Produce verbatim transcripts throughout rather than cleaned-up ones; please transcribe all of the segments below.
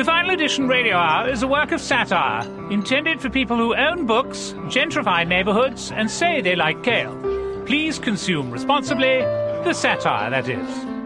The Final Edition Radio Hour is a work of satire, intended for people who own books, gentrify neighborhoods, and say they like kale. Please consume responsibly, the satire, that is.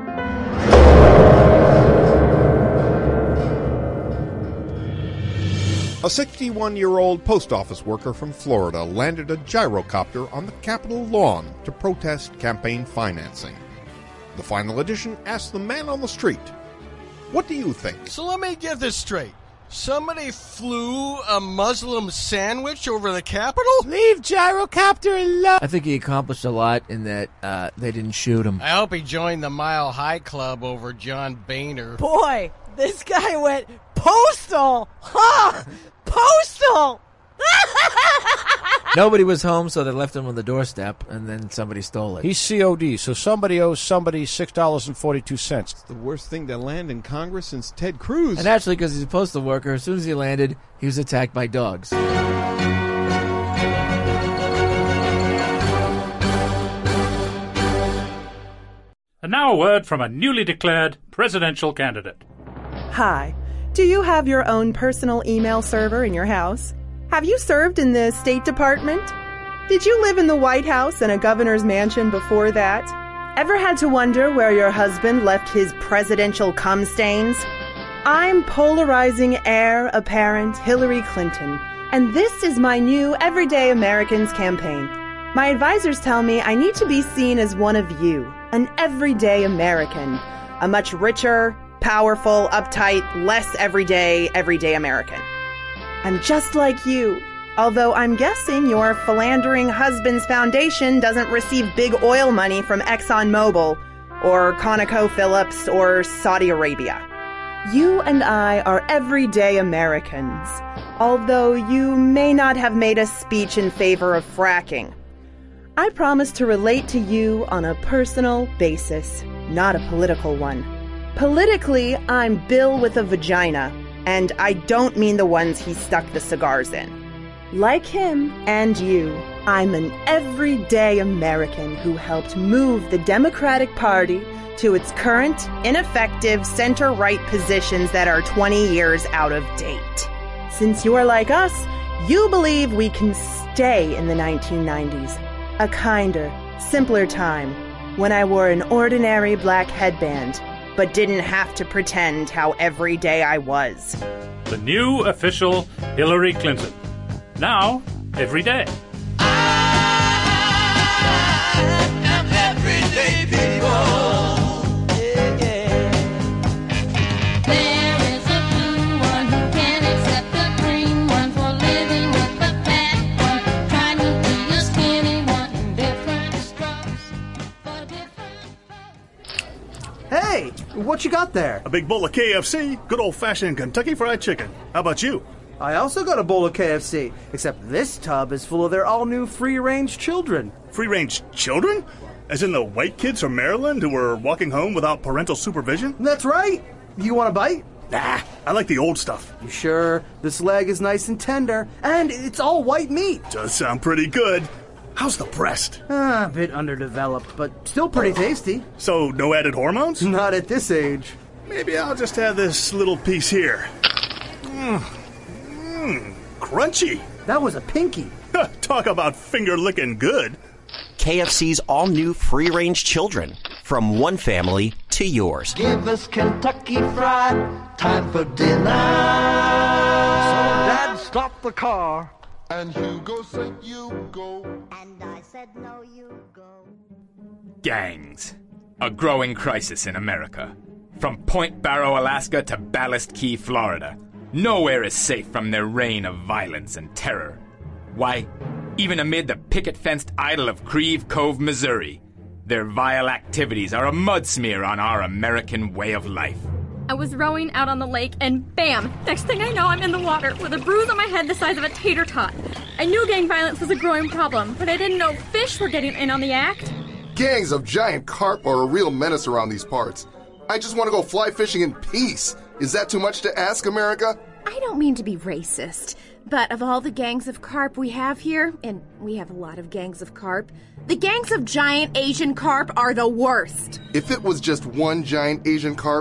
A sixty-one-year-old post office worker from Florida landed a gyrocopter on the Capitol lawn to protest campaign financing. The Final Edition asked the man on the street, "What do you think?" So let me get this straight. Somebody flew a Muslim sandwich over the Capitol? Leave gyrocopter alone. I think he accomplished a lot in that uh, they didn't shoot him. I hope he joined the Mile High Club over John Boehner. Boy, this guy went postal. Huh? Postal. Nobody was home, so they left him on the doorstep, and then somebody stole it. He's C O D, so somebody owes somebody six dollars and forty-two cents. It's the worst thing to land in Congress since Ted Cruz. And actually, because he's a postal worker, as soon as he landed, he was attacked by dogs. And now a word from a newly declared presidential candidate. Hi. Do you have your own personal email server in your house? Have you served in the State Department? Did you live in the White House and a governor's mansion before that? Ever had to wonder where your husband left his presidential cum stains? I'm polarizing heir apparent Hillary Clinton, and this is my new Everyday Americans campaign. My advisors tell me I need to be seen as one of you, an everyday American, a much richer, powerful, uptight, less everyday, everyday American. I'm just like you, although I'm guessing your philandering husband's foundation doesn't receive big oil money from ExxonMobil or ConocoPhillips or Saudi Arabia. You and I are everyday Americans, although you may not have made a speech in favor of fracking. I promise to relate to you on a personal basis, not a political one. Politically, I'm Bill with a vagina, and I don't mean the ones he stuck the cigars in. Like him and you, I'm an everyday American who helped move the Democratic Party to its current, ineffective, center-right positions that are twenty years out of date. Since you're like us, you believe we can stay in the nineteen nineties, a kinder, simpler time, when I wore an ordinary black headband, but didn't have to pretend how everyday I was. The new official Hillary Clinton. Now, every day. I am everyday people. Yeah, yeah. There is a blue one who can't accept the green one for living with the fat one, trying to be a skinny one in different strokes for different folks. Hey, what you got there? A big bowl of K F C, good old-fashioned Kentucky Fried Chicken. How about you? I also got a bowl of K F C, except this tub is full of their all-new free-range children. Free-range children? As in the white kids from Maryland who were walking home without parental supervision? That's right. You want a bite? Nah, I like the old stuff. You sure? This leg is nice and tender, and it's all white meat. Does sound pretty good. How's the breast? Ah, a bit underdeveloped, but still pretty tasty. So, no added hormones? Not at this age. Maybe I'll just have this little piece here. Mmm. Mmm. Crunchy. That was a pinky. Talk about finger-licking good. K F C's all-new free-range children. From one family to yours. Give us Kentucky Fried, time for dinner. So Dad stopped the car. And Hugo said you go. And I said no, you go. Gangs. A growing crisis in America. From Point Barrow, Alaska to Ballast Key, Florida. Nowhere is safe from their reign of violence and terror. Why, even amid the picket-fenced idol of Creve Cove, Missouri, their vile activities are a mud smear on our American way of life. I was rowing out on the lake, and bam! Next thing I know, I'm in the water with a bruise on my head the size of a tater tot. I knew gang violence was a growing problem, but I didn't know fish were getting in on the act. Gangs of giant carp are a real menace around these parts. I just want to go fly fishing in peace. Is that too much to ask, America? I don't mean to be racist, but of all the gangs of carp we have here, and we have a lot of gangs of carp, the gangs of giant Asian carp are the worst. If it was just one giant Asian carp,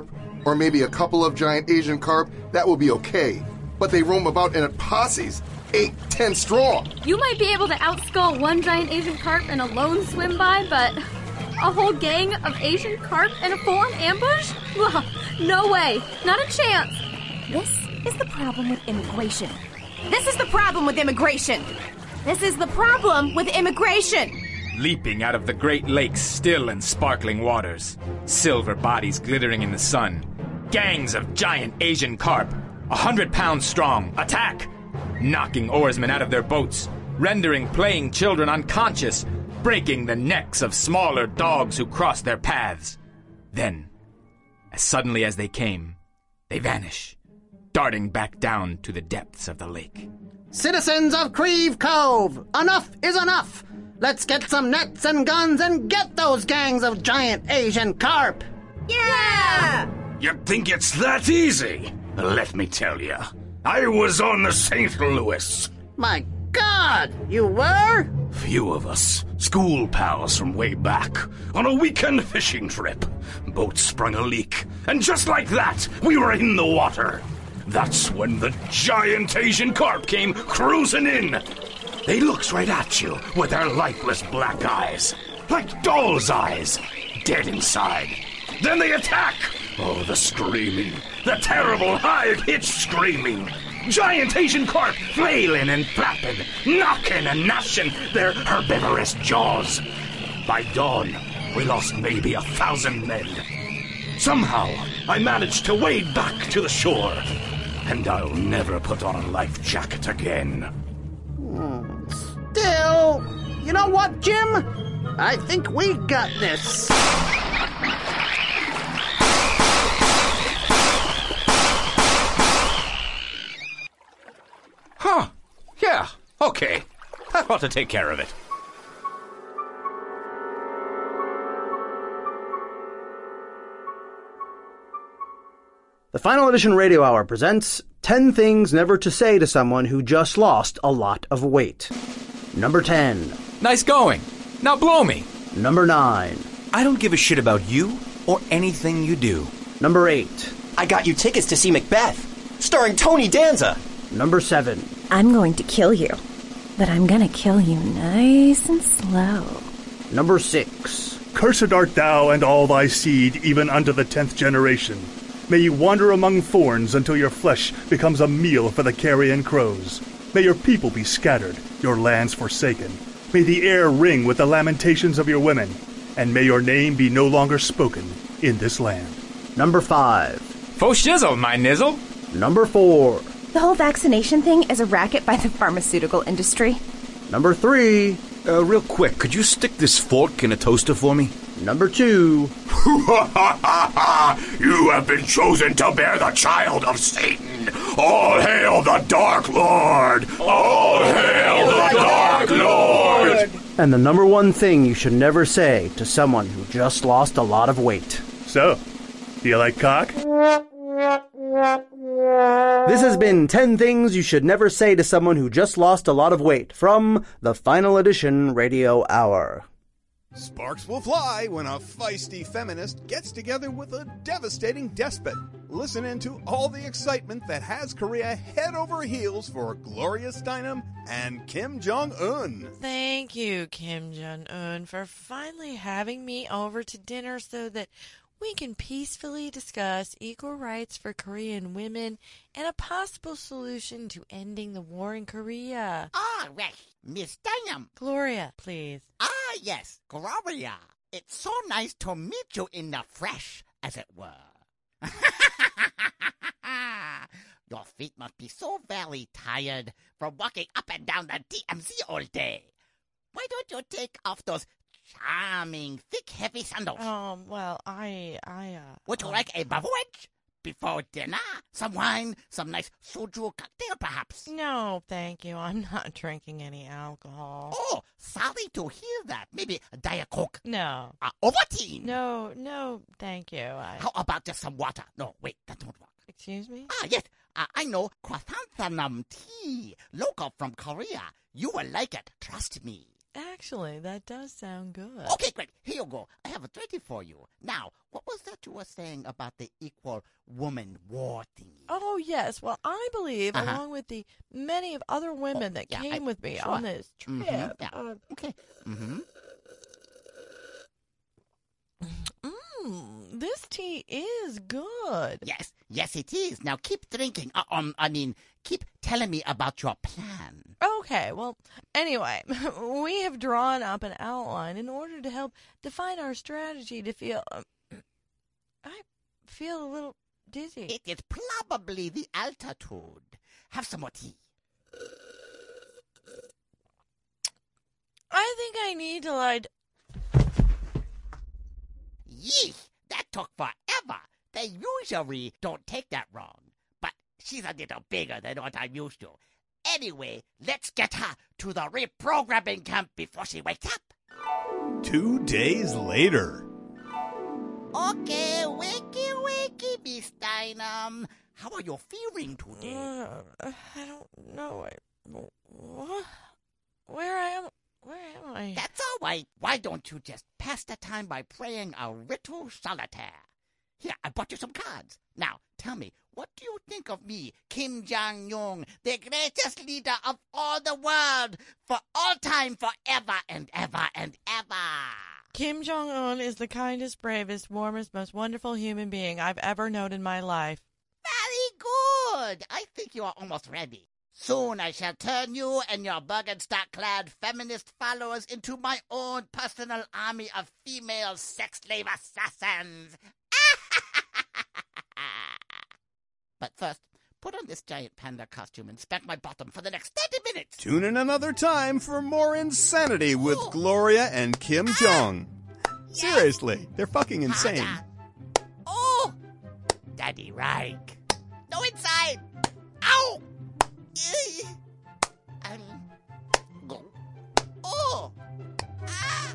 or maybe a couple of giant Asian carp, that will be okay. But they roam about in posses, eight, ten strong. You might be able to outskull one giant Asian carp in a lone swim by, but a whole gang of Asian carp in a full-on ambush? Well, no way. Not a chance. This is the problem with immigration. This is the problem with immigration. This is the problem with immigration. Leaping out of the Great Lakes' still and sparkling waters, silver bodies glittering in the sun, gangs of giant Asian carp, a hundred pounds strong, attack! Knocking oarsmen out of their boats, rendering playing children unconscious, breaking the necks of smaller dogs who cross their paths. Then, as suddenly as they came, they vanish, darting back down to the depths of the lake. Citizens of Creve Cove, enough is enough! Let's get some nets and guns and get those gangs of giant Asian carp! Yeah! You think it's that easy? Let me tell you, I was on the Saint Louis. My God, you were? Few of us, school pals from way back, on a weekend fishing trip. Boat sprung a leak, and just like that, we were in the water. That's when the giant Asian carp came cruising in. They looks right at you with their lifeless black eyes, like doll's eyes, dead inside. Then they attack. Oh, the screaming, the terrible high-pitched screaming. Giant Asian carp flailing and flapping, knocking and gnashing their herbivorous jaws. By dawn, we lost maybe a thousand men. Somehow, I managed to wade back to the shore, and I'll never put on a life jacket again. Still, you know what, Jim? I think we got this. Huh. Yeah, okay. That ought to take care of it. The Final Edition Radio Hour presents ten Things Never to Say to Someone Who Just Lost a Lot of Weight. Number ten. Nice going. Now blow me. Number nine. I don't give a shit about you or anything you do. Number eight. I got you tickets to see Macbeth, starring Tony Danza. Number seven. I'm going to kill you, but I'm gonna kill you nice and slow. Number six. Cursed art thou and all thy seed, even unto the tenth generation. May you wander among thorns until your flesh becomes a meal for the carrion crows. May your people be scattered, your lands forsaken. May the air ring with the lamentations of your women, and may your name be no longer spoken in this land. Number five. Faux shizzle, my nizzle. Number four. The whole vaccination thing is a racket by the pharmaceutical industry. Number three. Uh, real quick, could you stick this fork in a toaster for me? Number two. You have been chosen to bear the child of Satan. All hail the Dark Lord! All hail the Dark Lord! And the number one thing you should never say to someone who just lost a lot of weight. So, do you like cock? This has been ten Things You Should Never Say to Someone Who Just Lost a Lot of Weight from the Final Edition Radio Hour. Sparks will fly when a feisty feminist gets together with a devastating despot. Listen into all the excitement that has Korea head over heels for Gloria Steinem and Kim Jong-un. Thank you, Kim Jong-un, for finally having me over to dinner so that we can peacefully discuss equal rights for Korean women and a possible solution to ending the war in Korea. Ah, right. Miss Steinem. Gloria, please. Ah, yes, Gloria. It's so nice to meet you in the flesh, as it were. Your feet must be so very tired from walking up and down the D M Z all day. Why don't you take off those charming, thick, heavy sandals? Um, well, I, I, uh... Would you uh, like a beverage? Before dinner? Some wine? Some nice soju cocktail, perhaps? No, thank you. I'm not drinking any alcohol. Oh, sorry to hear that. Maybe a Diet Coke? No. Uh, Ovaltine? No, no, thank you. I... How about just some water? No, wait, that won't work. Excuse me? Ah, yes. Uh, I know chrysanthemum tea, local from Korea. You will like it, trust me. Actually, that does sound good. Okay, great. Here you go. I have a treaty for you. Now, what was that you were saying about the equal woman war thing? Oh, yes. Well, I believe, Uh-huh. along with the many of other women that yeah, came I- with me sure. on this trip. Mhm, yeah. uh, Okay. Mm-hmm. mm, this tea is good. Yes, yes, it is. Now keep drinking. Uh, um, I mean, keep telling me about your plan. Okay, well, anyway, we have drawn up an outline in order to help define our strategy to feel... Um, I feel a little dizzy. It is probably the altitude. Have some more tea. I think I need to lie... d- Yeesh, that took forever. They usually don't take that wrong. But she's a little bigger than what I'm used to. Anyway, let's get her to the reprogramming camp before she wakes up. Two days later. Okay, wakey, wakey, Miss Dynam. How are you feeling today? Uh, I don't know. I, what? Where am Where am I? That's all right. Why don't you just pass the time by playing a little solitaire? Here, I bought you some cards. Now, tell me, what do you think of me, Kim Jong-un, the greatest leader of all the world, for all time, forever and ever and ever? Kim Jong-un is the kindest, bravest, warmest, most wonderful human being I've ever known in my life. Very good. I think you are almost ready. Soon I shall turn you and your Bergenstock-clad feminist followers into my own personal army of female sex slave assassins. But first, put on this giant panda costume and spank my bottom for the next thirty minutes. Tune in another time for more insanity with Gloria and Kim Jong. Seriously, they're fucking insane. Oh! Daddy Reich. No inside. Ow! Eey. Um, go. Oh! Ah!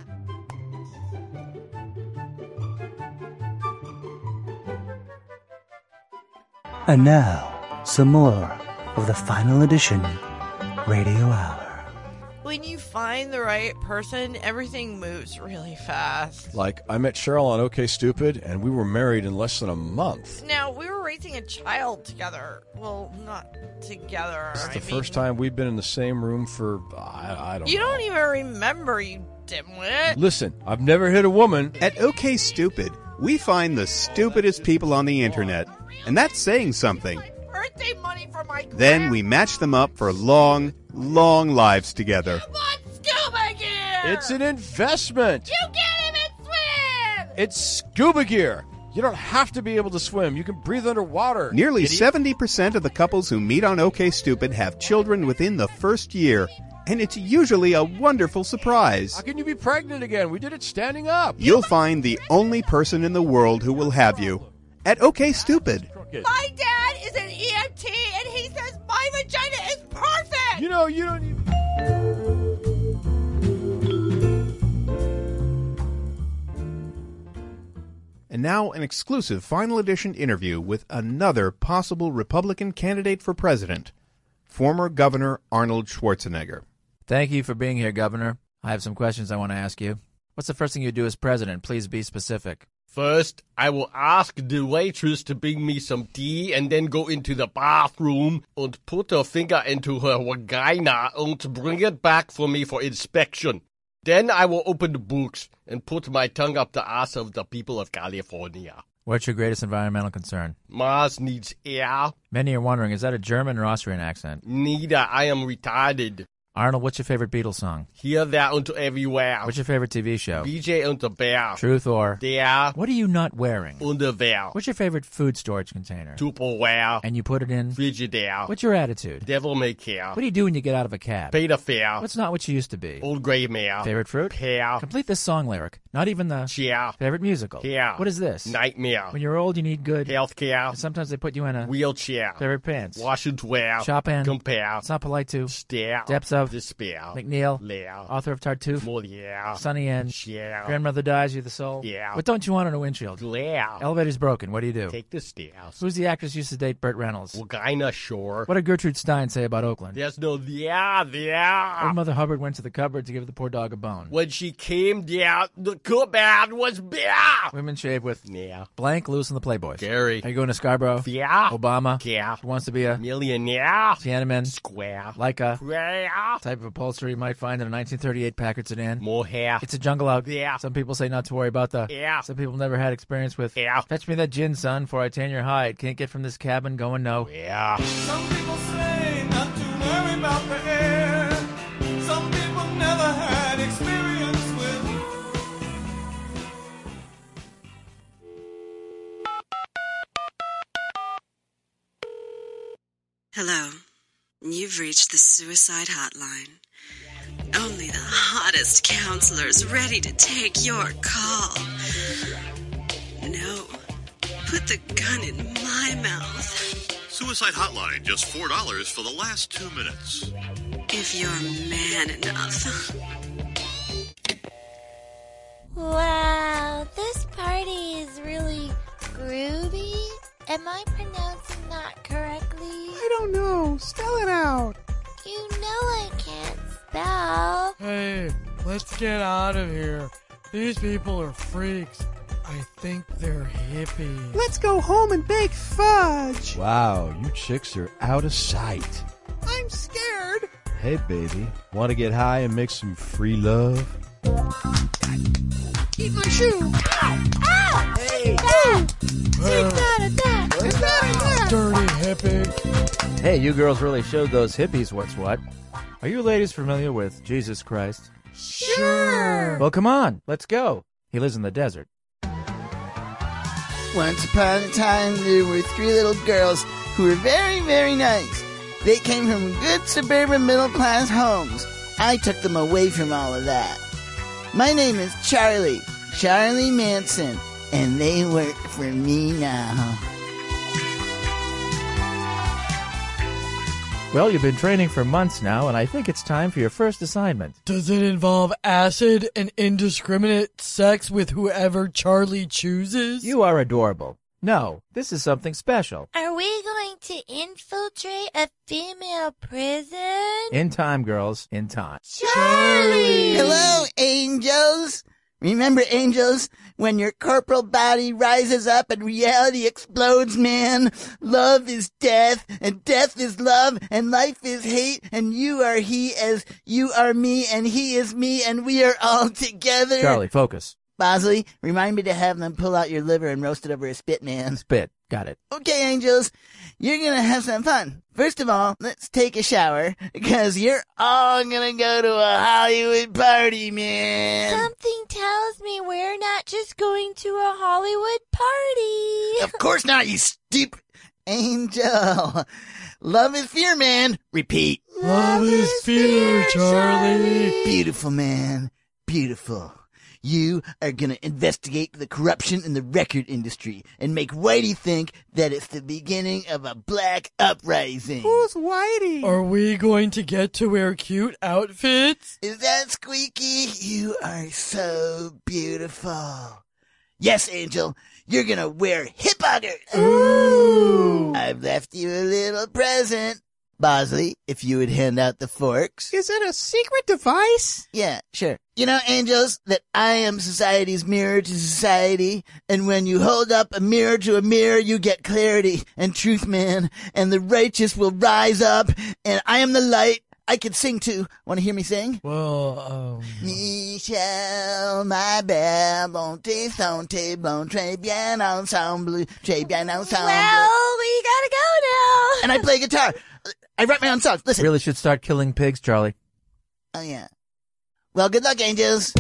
And now, some more of the final edition Radio Hour. When you find the right person, everything moves really fast. Like, I met Cheryl on OK Stupid, and we were married in less than a month. Now, we were raising a child together. Well, not together. This is I the mean, first time we've been in the same room for, I, I don't You know. don't even remember, you dimwit. Listen, I've never hit a woman. At OK Stupid, we find the stupidest people on the internet, and that's saying something. Birthday money for my Then we match them up for long, long lives together. scuba gear! It's an investment. You can't even swim! It's scuba gear. You don't have to be able to swim. You can breathe underwater. Nearly idiot. seventy percent of the couples who meet on OK Stupid have children within the first year, and it's usually a wonderful surprise. How can you be pregnant again? We did it standing up. You'll find the only person in the world who will have you at OK Stupid. My dad is an E M T, and he says my vagina is perfect! You know, you don't need... And now an exclusive final edition interview with another possible Republican candidate for president, former Governor Arnold Schwarzenegger. Thank you for being here, Governor. I have some questions I want to ask you. What's the first thing you do as president? Please be specific. First, I will ask the waitress to bring me some tea and then go into the bathroom and put her finger into her vagina and bring it back for me for inspection. Then I will open the books and put my tongue up the ass of the people of California. What's your greatest environmental concern? Mars needs air. Many are wondering, is that a German or Austrian accent? Neither. I am retarded. Arnold, what's your favorite Beatles song? Here, there, and everywhere. What's your favorite T V show? B J and the Bear. Truth or? There. What are you not wearing? Underwear. What's your favorite food storage container? Tupperware. And you put it in? Frigidaire. What's your attitude? Devil may care. What do you do when you get out of a cab? Pay the fare. What's not what you used to be? Old gray mare. Favorite fruit? Pear. Complete this song lyric. Not even the... Chair. Favorite musical? Here. What is this? Nightmare. When you're old, you need good... Health care. Sometimes they put you in a... Wheelchair. Favorite pants? Wash and wear. Shop in. Compare. It's not polite to... Stare. Depths of... Despair. McNeil. Yeah. Author of Tartuffe. Well, yeah. Sunny End. Yeah. Grandmother Dies, You the Soul. Yeah. What don't you want on a windshield? Yeah. Elevator's broken. What do you do? Take the stairs. Who's the actress used to date Burt Reynolds? Vagina Shore. What did Gertrude Stein say about Oakland? There's no yeah, yeah. Old Mother Hubbard went to the cupboard to give the poor dog a bone. When she came down, the cupboard was bare. Women shave with yeah. blank, loose, and the Playboys. Gary. Are you going to Scarborough? Yeah. Obama. Yeah. Who wants to be a millionaire? Tiananmen. Square. Leica. Yeah. Type of upholstery you might find in a nineteen thirty-eight Packard sedan. More hair. It's a jungle out. Yeah. Some people say not to worry about the. Yeah. Some people never had experience with. Yeah. Fetch me that gin, son, before I tan your hide. Can't get from this cabin going no. Yeah. Some people say not to worry about the air. Some people never had experience with. Hello. You've reached the suicide hotline. Only the hottest counselors ready to take your call. No. Put the gun in my mouth. Suicide Hotline, just four dollars for the last two minutes. If you're man enough. Wow, this party is really groovy. Am I pronouncing that correctly? I don't know. Spell it out. You know I can't spell. Hey, let's get out of here. These people are freaks. I think they're hippies. Let's go home and bake fudge. Wow, you chicks are out of sight. I'm scared. Hey, baby, want to get high and make some free love? Eat my shoe. Ow! Ow! Hey! Take that! Take that! Dirty hippie. Hey, you girls really showed those hippies what's what. Are you ladies familiar with Jesus Christ? Sure. Well, come on. Let's go. He lives in the desert. Once upon a time, there were three little girls who were very, very nice. They came from good suburban middle-class homes. I took them away from all of that. My name is Charlie, Charlie Manson, and they work for me now. Well, you've been training for months now, and I think it's time for your first assignment. Does it involve acid and indiscriminate sex with whoever Charlie chooses? You are adorable. No, this is something special. Are we going to infiltrate a female prison? In time, girls. In time. Charlie! Hello, angels! Remember, angels, when your corporal body rises up and reality explodes, man? Love is death, and death is love, and life is hate, and you are he as you are me, and he is me, and we are all together. Charlie, focus. Bosley, remind me to have them pull out your liver and roast it over a spit, man. Spit. Got it. Okay, angels, you're gonna have some fun. First of all, let's take a shower, because you're all gonna go to a Hollywood party, man. Something tells me we're not just going to a Hollywood party. Of course not, you stupid angel. Love is fear, man. Repeat. Love is fear, Charlie. Beautiful, man. Beautiful. You are gonna investigate the corruption in the record industry and make Whitey think that it's the beginning of a black uprising. Who's Whitey? Are we going to get to wear cute outfits? Is that Squeaky? You are so beautiful. Yes, Angel, you're gonna wear hip huggers. Ooh. I've left you a little present. Bosley, if you would hand out the forks. Is it a secret device? Yeah, sure. You know, angels, that I am society's mirror to society, and when you hold up a mirror to a mirror, you get clarity and truth, man, and the righteous will rise up, and I am the light. I can sing too. Want to hear me sing? Well, um... Michel, my belle, bonté, santé, bon, très bien ensemble, très bien ensemble. Well, we gotta go now. And I play guitar. I write my own songs. Listen. Really should start killing pigs, Charlie. Oh, yeah. Well, good luck, angels.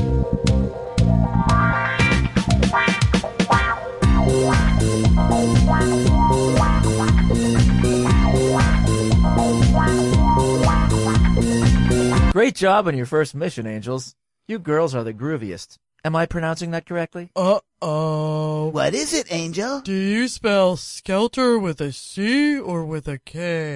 Great job on your first mission, angels. You girls are the grooviest. Am I pronouncing that correctly? Uh-oh. What is it, Angel? Do you spell skelter with a C or with a K?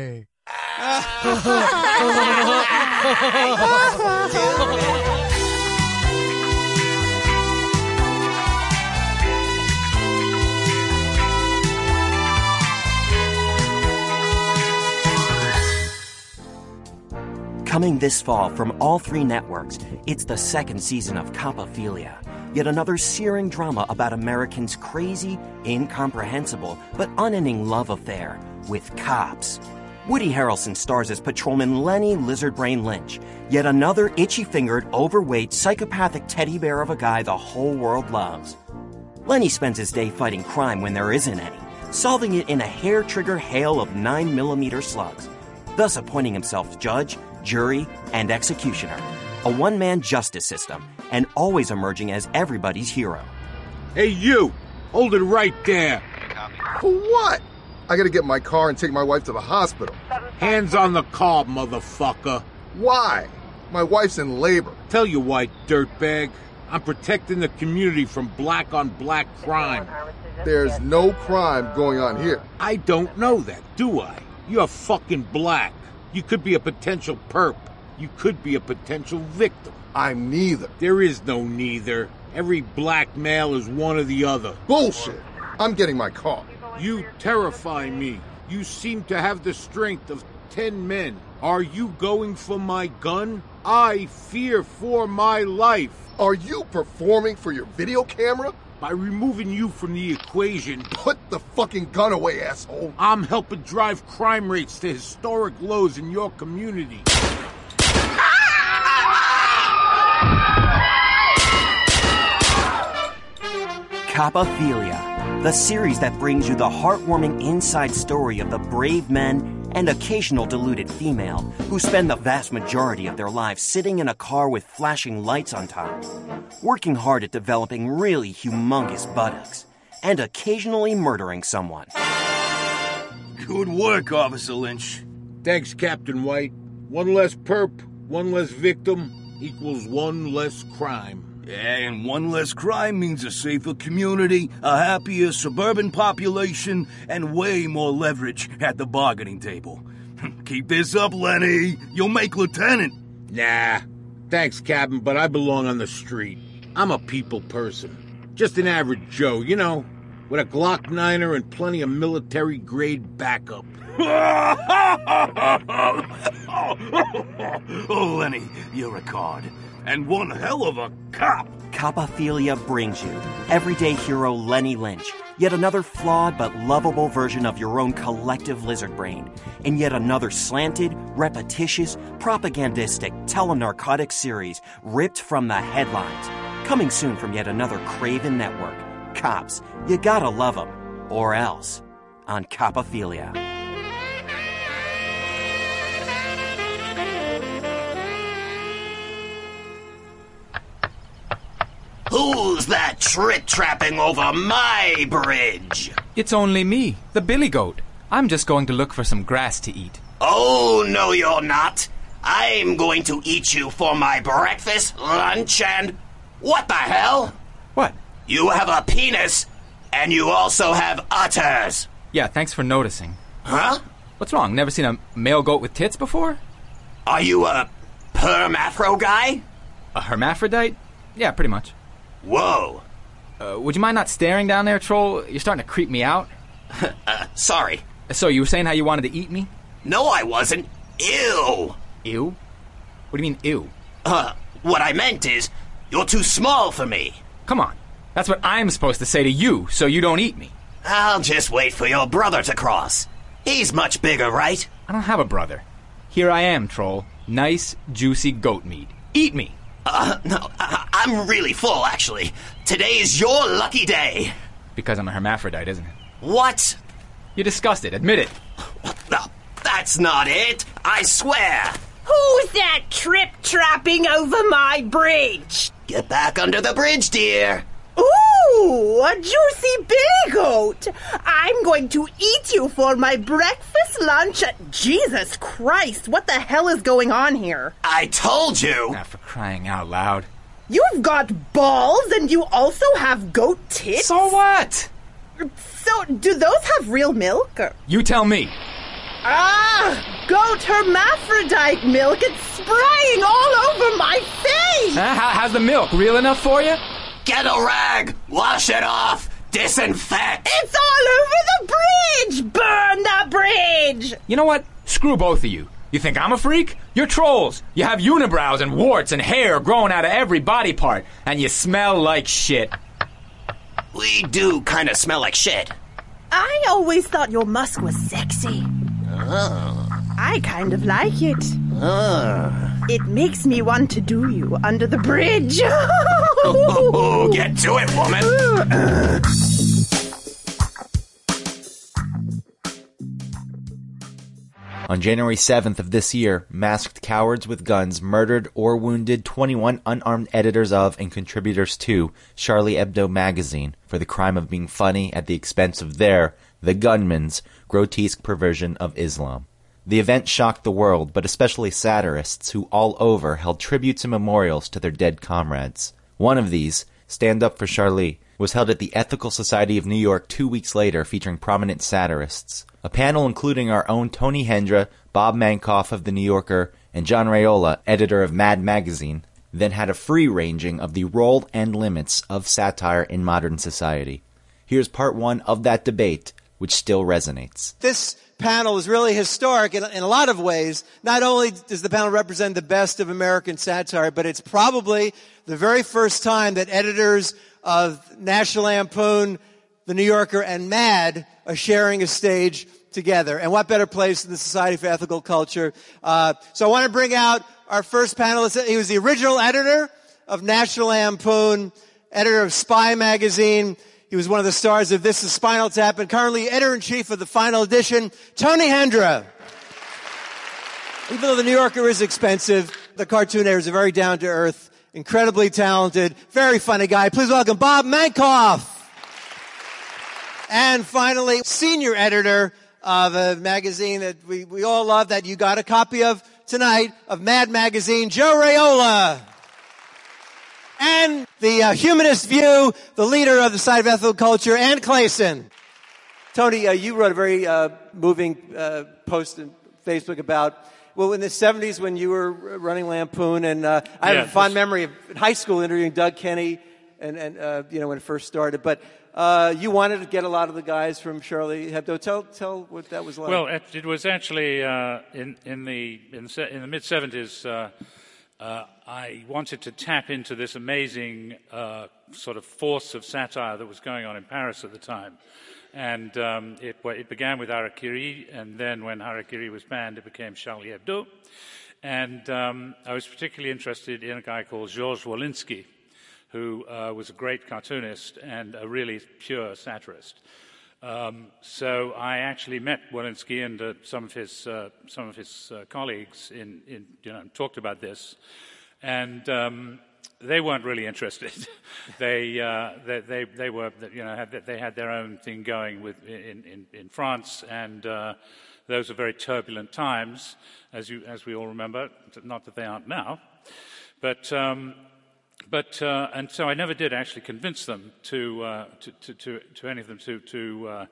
Coming this fall from all three networks, it's the second season of Copophilia, yet another searing drama about Americans' crazy, incomprehensible, but unending love affair with cops. Woody Harrelson stars as patrolman Lenny Lizardbrain Lynch, yet another itchy-fingered, overweight, psychopathic teddy bear of a guy the whole world loves. Lenny spends his day fighting crime when there isn't any, solving it in a hair-trigger hail of nine millimeter slugs, thus appointing himself judge, jury, and executioner. A one-man justice system, and always emerging as everybody's hero. Hey, you! Hold it right there! For what? I gotta get my car and take my wife to the hospital. Hands on the car, motherfucker. Why? My wife's in labor. Tell you why, dirtbag. I'm protecting the community from black-on-black crime. There's no crime going on here. I don't know that, do I? You're fucking black. You could be a potential perp. You could be a potential victim. I'm neither. There is no neither. Every black male is one or the other. Bullshit. I'm getting my car. You terrify me. You seem to have the strength of ten men. Are you going for my gun? I fear for my life. Are you performing for your video camera? By removing you from the equation. Put the fucking gun away, asshole. I'm helping drive crime rates to historic lows in your community. Copophilia, the series that brings you the heartwarming inside story of the brave men and occasional deluded female who spend the vast majority of their lives sitting in a car with flashing lights on top, working hard at developing really humongous buttocks, and occasionally murdering someone. Good work, Officer Lynch. Thanks, Captain White. One less perp, one less victim, equals one less crime. And one less crime means a safer community, a happier suburban population, and way more leverage at the bargaining table. Keep this up, Lenny. You'll make lieutenant. Nah. Thanks, Captain, but I belong on the street. I'm a people person. Just an average Joe, you know, with a Glock niner and plenty of military-grade backup. Oh, Lenny, you're a card. And one hell of a cop. Copophilia brings you everyday hero Lenny Lynch, yet another flawed but lovable version of your own collective lizard brain, and yet another slanted, repetitious, propagandistic telenarcotic series ripped from the headlines. Coming soon from yet another Craven network. Cops, you gotta love them, or else. On Copophilia. Who's that trip-trapping over my bridge? It's only me, the billy goat. I'm just going to look for some grass to eat. Oh, no you're not. I'm going to eat you for my breakfast, lunch, and... What the hell? What? You have a penis, and you also have udders. Yeah, thanks for noticing. Huh? What's wrong? Never seen a male goat with tits before? Are you a perm-afro guy? A hermaphrodite? Yeah, pretty much. Whoa. Uh, would you mind not staring down there, troll? You're starting to creep me out. uh, sorry. So you were saying how you wanted to eat me? No, I wasn't. Ew. Ew? What do you mean, ew? Uh, what I meant is, you're too small for me. Come on. That's what I'm supposed to say to you, so you don't eat me. I'll just wait for your brother to cross. He's much bigger, right? I don't have a brother. Here I am, troll. Nice, juicy goat meat. Eat me. Uh, no, I- I'm really full, actually. Today's your lucky day. Because I'm a hermaphrodite, isn't it? What? You're disgusted. Admit it. No, that's not it. I swear. Who's that trip-trapping over my bridge? Get back under the bridge, dear. Ooh, a juicy billy goat. I'm going to eat you for my breakfast, lunch. Jesus Christ, what the hell is going on here? I told you. Now, for crying out loud. You've got balls and you also have goat tits? So what? So, do those have real milk? Or... You tell me. Ah! goat hermaphrodite milk. It's spraying all over my face. Uh, how, how's the milk? Real enough for you? Get a rag! Wash it off! Disinfect! It's all over the bridge! Burn the bridge! You know what? Screw both of you. You think I'm a freak? You're trolls. You have unibrows and warts and hair growing out of every body part, and you smell like shit. We do kind of smell like shit. I always thought your musk was sexy. Oh. I kind of like it. Oh. It makes me want to do you under the bridge. Oh, get to it, woman. On January seventh of this year, masked cowards with guns murdered or wounded twenty-one unarmed editors of and contributors to Charlie Hebdo magazine for the crime of being funny at the expense of their, the gunman's, grotesque perversion of Islam. The event shocked the world, but especially satirists who all over held tributes and memorials to their dead comrades. One of these, Stand Up for Charlie, was held at the Ethical Society of New York two weeks later, featuring prominent satirists. A panel including our own Tony Hendra, Bob Mankoff of The New Yorker, and John Raiola, editor of Mad Magazine, then had a free-ranging of the role and limits of satire in modern society. Here's part one of that debate, which still resonates. This panel is really historic in, in a lot of ways. Not only does the panel represent the best of American satire, but it's probably the very first time that editors of National Lampoon, The New Yorker, and Mad are sharing a stage together. And what better place than the Society for Ethical Culture? Uh, so I want to bring out our first panelist. He was the original editor of National Lampoon, editor of Spy Magazine. He was one of the stars of This Is Spinal Tap, and currently editor-in-chief of the Final Edition, Tony Hendra. Even though The New Yorker is expensive, the cartoon editor is a very down-to-earth, incredibly talented, very funny guy. Please welcome Bob Mankoff. And finally, senior editor of a magazine that we, we all love, that you got a copy of tonight, of Mad Magazine, Joe Raiola. And the uh, Humanist View, the leader of the Society of Ethical Culture, Ann Clayson. Tony, uh, you wrote a very uh, moving uh, post on Facebook about, well, in the seventies when you were running Lampoon, and uh, I have yeah, a fond memory of in high school interviewing Doug Kenny, and, and uh, you know, when it first started. But uh, you wanted to get a lot of the guys from Charlie Hebdo. Tell, tell what that was like. Well, it, it was actually uh, in in the in the, in the mid seventies. Uh, uh, I wanted to tap into this amazing uh, sort of force of satire that was going on in Paris at the time. And um, it, well, it began with Harakiri, and then when Harakiri was banned, it became Charlie Hebdo. And um, I was particularly interested in a guy called Georges Wolinski, who uh, was a great cartoonist and a really pure satirist. Um, so I actually met Wolinski and uh, some of his uh, some of his uh, colleagues in, in you know talked about this, and um, they weren't really interested. they, uh, they they they were you know had, they had their own thing going with in in, in France, and uh, those were very turbulent times, as you as we all remember. Not that they aren't now, but. Um, But uh, and so I never did actually convince them to uh, to, to, to to any of them to to uh,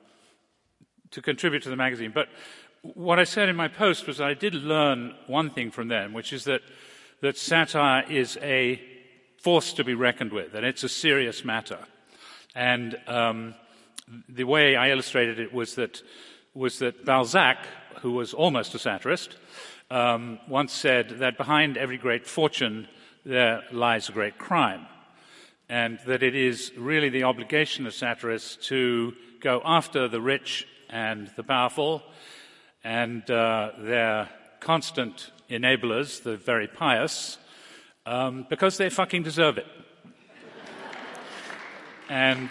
to contribute to the magazine. But what I said in my post was that I did learn one thing from them, which is that that satire is a force to be reckoned with, and it's a serious matter. And um, the way I illustrated it was that was that Balzac, who was almost a satirist, um, once said that behind every great fortune there lies a great crime, and that it is really the obligation of satirists to go after the rich and the powerful and uh, their constant enablers, the very pious, um, because they fucking deserve it. and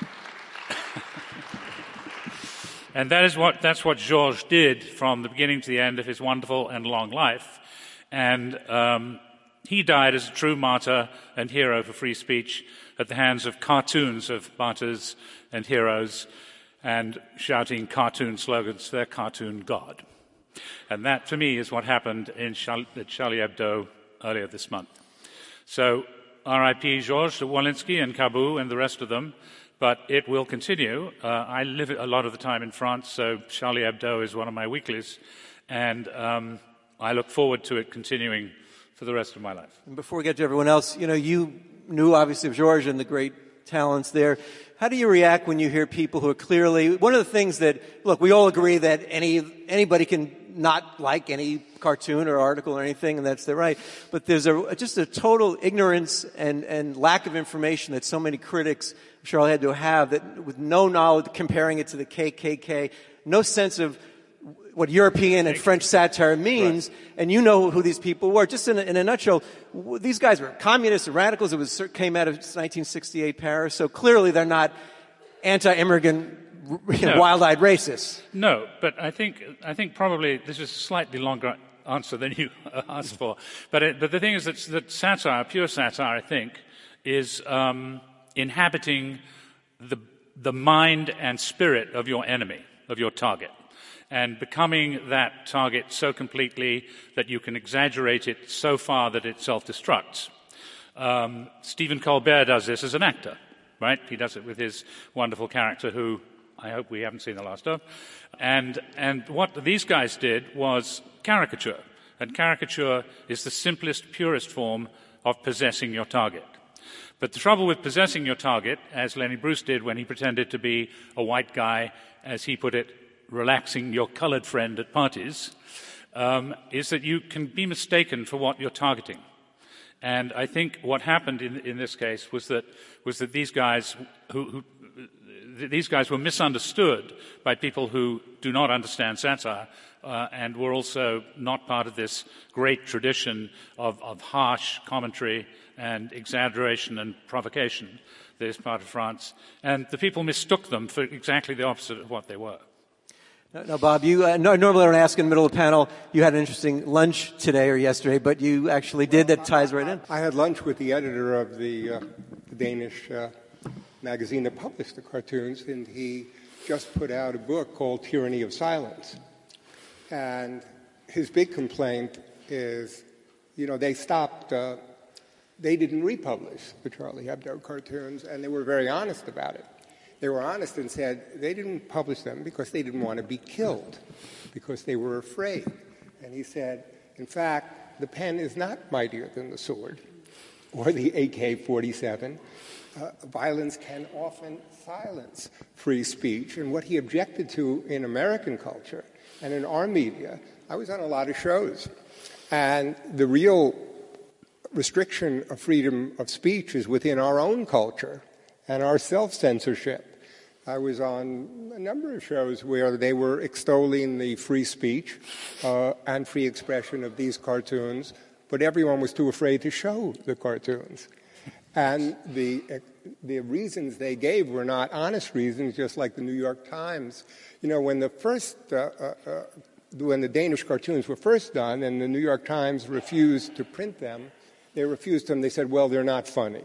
and that is what that's what Georges did from the beginning to the end of his wonderful and long life, and. Um, He died as a true martyr and hero for free speech at the hands of cartoons of martyrs and heroes and shouting cartoon slogans to their cartoon god. And that, to me, is what happened in Charlie, at Charlie Hebdo earlier this month. So R I P Georges Wolinski and Cabou and the rest of them, But it will continue. Uh, I live a lot of the time in France, so Charlie Hebdo is one of my weeklies, and um, I look forward to it continuing for the rest of my life. And before we get to everyone else, you know, you knew obviously of Georges and the great talents there. How do you react when you hear people who are clearly, one of the things that, look, we all agree that any anybody can not like any cartoon or article or anything, and that's their right. But there's a just a total ignorance and, and lack of information that so many critics, I'm sure, had to have, that with no knowledge, comparing it to the K K K, no sense of what European and French satire means, right. And you know who these people were. Just in a, in a nutshell, w- these guys were communists and radicals. It was came out of nineteen sixty-eight Paris, so clearly they're not anti-immigrant, no. wild-eyed racists. No, but I think I think probably this is a slightly longer answer than you asked for. But it, but the thing is that, that satire, pure satire, I think, is um, inhabiting the the mind and spirit of your enemy, of your target, and becoming that target so completely that you can exaggerate it so far that it self-destructs. Um, Stephen Colbert does this as an actor, right? He does it with his wonderful character, who I hope we haven't seen the last of. And and what these guys did was caricature. And caricature is the simplest, purest form of possessing your target. But the trouble with possessing your target, as Lenny Bruce did when he pretended to be a white guy, as he put it, relaxing your colored friend at parties, um, is that you can be mistaken for what you're targeting. And I think what happened in, in this case was that was that these guys who, who these guys were misunderstood by people who do not understand satire, uh, and were also not part of this great tradition of, of harsh commentary and exaggeration and provocation that is part of France. And the people mistook them for exactly the opposite of what they were. Now, Bob, you uh, no, normally I don't ask in the middle of the panel. You had an interesting lunch today or yesterday, but you actually did. That ties right in. I had lunch with the editor of the, uh, the Danish uh, magazine that published the cartoons, and he just put out a book called Tyranny of Silence. And his big complaint is, you know, they stopped, uh, they didn't republish the Charlie Hebdo cartoons, and they were very honest about it. They were honest and said they didn't publish them because they didn't want to be killed, because they were afraid. And he said, in fact, the pen is not mightier than the sword or the A K forty-seven. Uh, violence can often silence free speech. And what he objected to in American culture and in our media, I was on a lot of shows, and the real restriction of freedom of speech is within our own culture and our self-censorship. I was on a number of shows where they were extolling the free speech uh, and free expression of these cartoons, but everyone was too afraid to show the cartoons. And the uh, the reasons they gave were not honest reasons, just like the New York Times. You know, when the first, uh, uh, uh, when the Danish cartoons were first done and the New York Times refused to print them, they refused them. They said, well, they're not funny.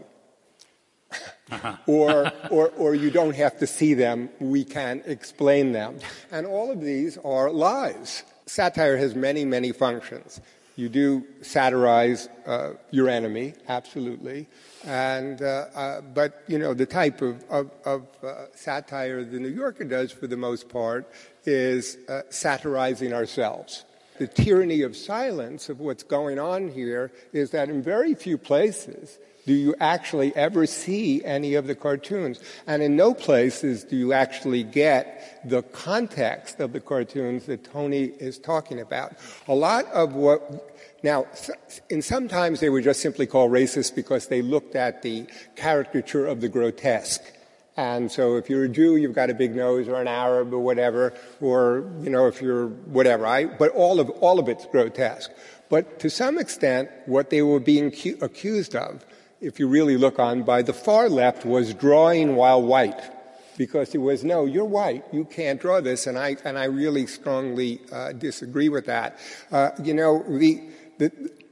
Uh-huh. or, or, or you don't have to see them. We can explain them. And all of these are lies. Satire has many, many functions. You do satirize uh, your enemy, absolutely. And, uh, uh, but, you know, the type of, of, of uh, satire the New Yorker does, for the most part, is uh, satirizing ourselves. The tyranny of silence of what's going on here is that in very few places do you actually ever see any of the cartoons? And in no places do you actually get the context of the cartoons that Tony is talking about. A lot of what... Now, in sometimes they were just simply called racist because they looked at the caricature of the grotesque. And so if you're a Jew, you've got a big nose, or an Arab, or whatever, or, you know, if you're whatever. I, but all of, all of it's grotesque. But to some extent, what they were being cu- accused of, if you really look on by the far left, was drawing while white. Because it was, no, you're white, you can't draw this, and I and I really strongly uh, disagree with that. Uh, you know, the, the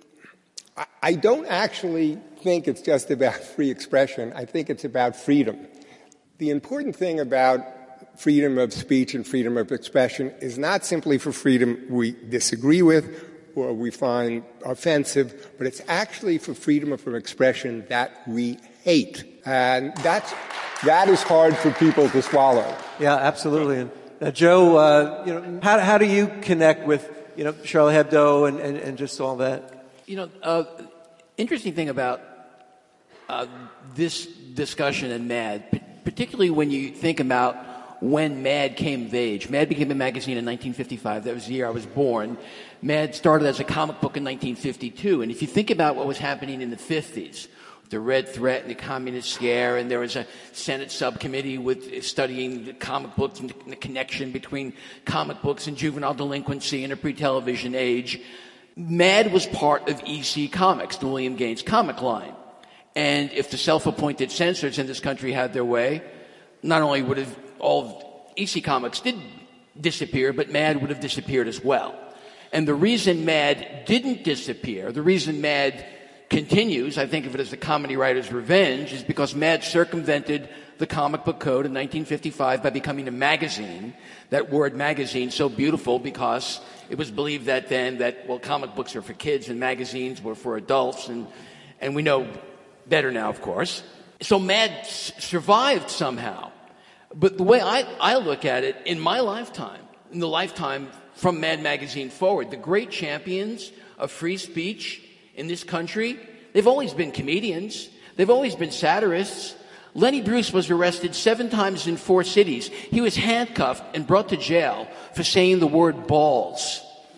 I, I don't actually think it's just about free expression. I think it's about freedom. The important thing about freedom of speech and freedom of expression is not simply for freedom we disagree with or we find offensive, but it's actually for freedom of expression that we hate. And that's, that is hard for people to swallow. Yeah, absolutely. And uh, Joe, uh, you know, how, how do you connect with, you know, Charlie Hebdo and, and, and just all that? You know, uh, interesting thing about uh, this discussion and MAD, p- particularly when you think about when MAD came of age. MAD became a magazine in nineteen fifty-five. That was the year I was born. MAD started as a comic book in nineteen fifty-two. And if you think about what was happening in the fifties, the Red Threat and the Communist Scare, and there was a Senate subcommittee with studying the comic books and the connection between comic books and juvenile delinquency in a pre-television age. MAD was part of E C Comics, the William Gaines comic line. And if the self-appointed censors in this country had their way, not only would have all of E C Comics did disappear, but MAD would have disappeared as well. And the reason MAD didn't disappear, the reason MAD continues, I think of it as the comedy writer's revenge, is because MAD circumvented the comic book code in nineteen fifty-five by becoming a magazine. That word magazine, so beautiful because it was believed that then that, well, comic books are for kids and magazines were for adults, and, and we know better now, of course. So MAD s- survived somehow. But the way I, I look at it, in my lifetime, in the lifetime from MAD Magazine forward, the great champions of free speech in this country, they've always been comedians. They've always been satirists. Lenny Bruce was arrested seven times in four cities. He was handcuffed and brought to jail for saying the word balls.